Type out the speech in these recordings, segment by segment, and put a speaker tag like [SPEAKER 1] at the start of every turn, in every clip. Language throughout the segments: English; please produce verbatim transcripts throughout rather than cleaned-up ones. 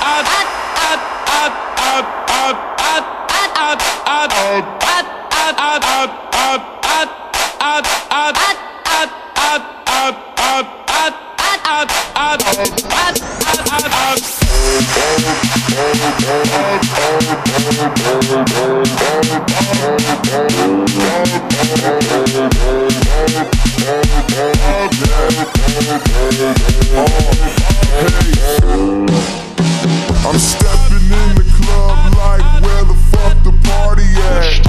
[SPEAKER 1] I'm stepping in the club like where the fuck the party at?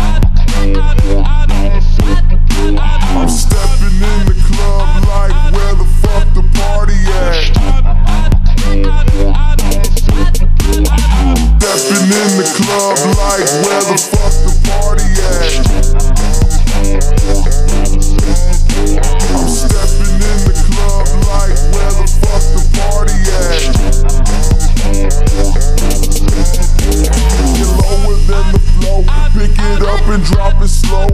[SPEAKER 1] I'm stepping in the club like where the fuck the party at? Stepping in the club like where the fuck the party at? I'm stepping in the club like where the fuck the party at? Get lower than the flow, pick it up and drop it slow.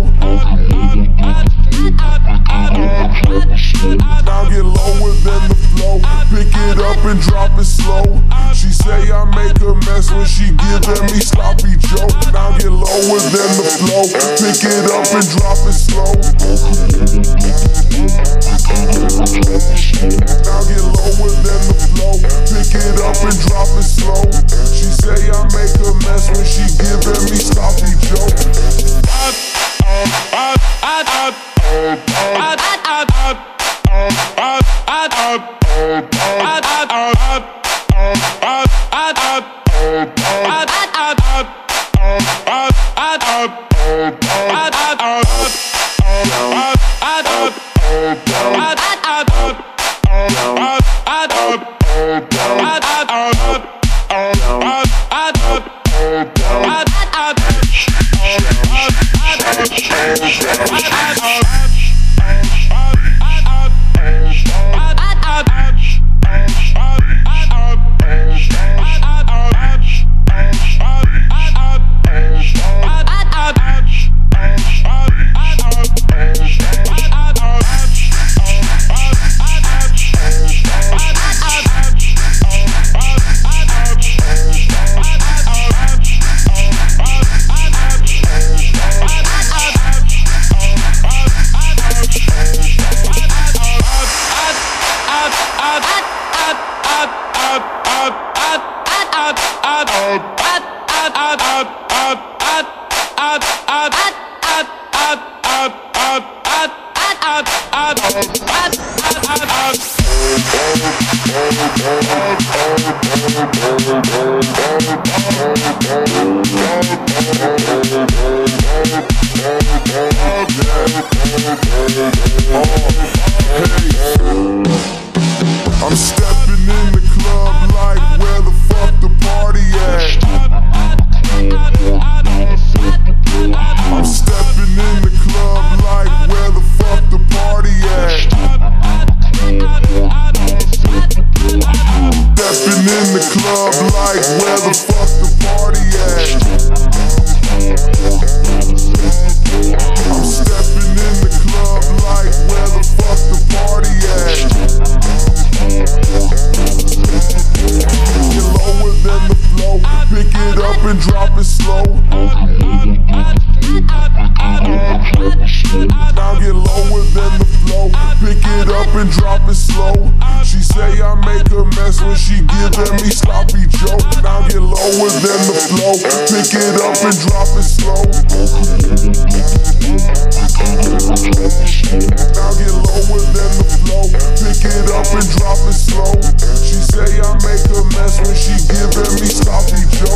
[SPEAKER 1] Now get lower than the flow, pick it up and drop it slow. She say I make a mess when she giving me sloppy Joe. Now get lower than the flow, pick it up and drop it slow. Now get lower than the flow, pick it up and drop it slow. She say I make a mess when she giving me sloppy Joe. I'm stepping in the club like where the fuck the party at? I'm stepping in the club like where the fuck the party at? Stepping in the club like where the fuck the party at? I'm stepping in the club like where the fuck the party at? Get lower than the flow, pick it up and drop it slow. Now get lower than the flow, pick it up and drop it slow. She say I make a mess when she giving me sloppy Joe. Now get lower than the flow, pick it up and drop it slow. Now get lower than the flow, pick it up and drop it slow. She say I make a mess when she giving me sloppy Joe.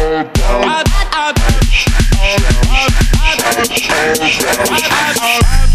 [SPEAKER 2] I